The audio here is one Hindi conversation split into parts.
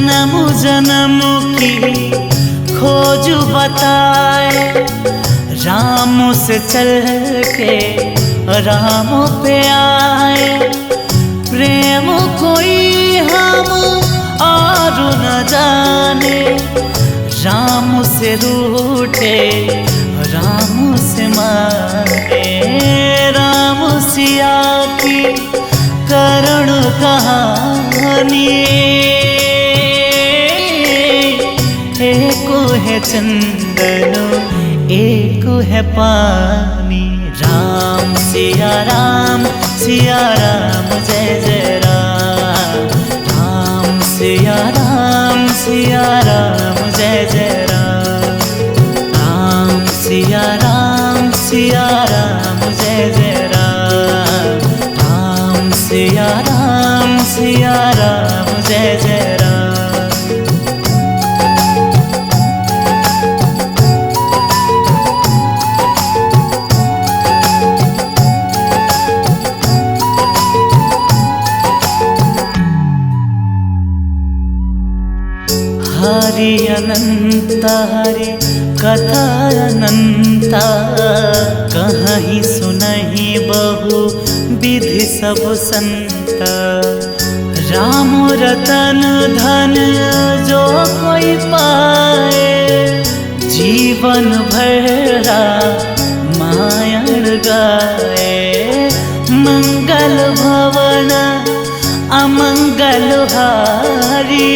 जन्म जन्म की खोज बताए, राम से चल के राम पे आए। प्रेम कोई हम और न जाने, राम से रूठे राम से माने। राम सिया की करुण कहानी, एक है चंदन एक है पानी। राम सिया राम जय जय राम। राम सिया राम जय जय राम। राम सिया राम जय जय राम। राम सिया राम जय जय राम। हरि अनंत हरि कथा अनंता, कहीं सुनहि बहु विधि सब संता। राम रतन धन जो कोई पाए, जीवन भरा मायण गाए। मंगल भवन अमंगल हारी,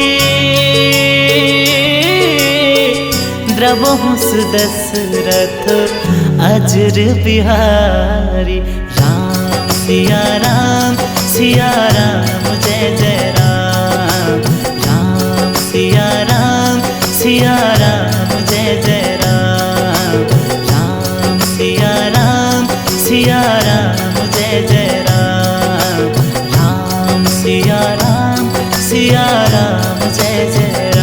द्रवहु दशरथ अजर बिहारी। राम सिया राम जय जय राम। राम सिया राम जय जय राम। राम सिया राम जय जय राम। राम सिया राम जय जय राम।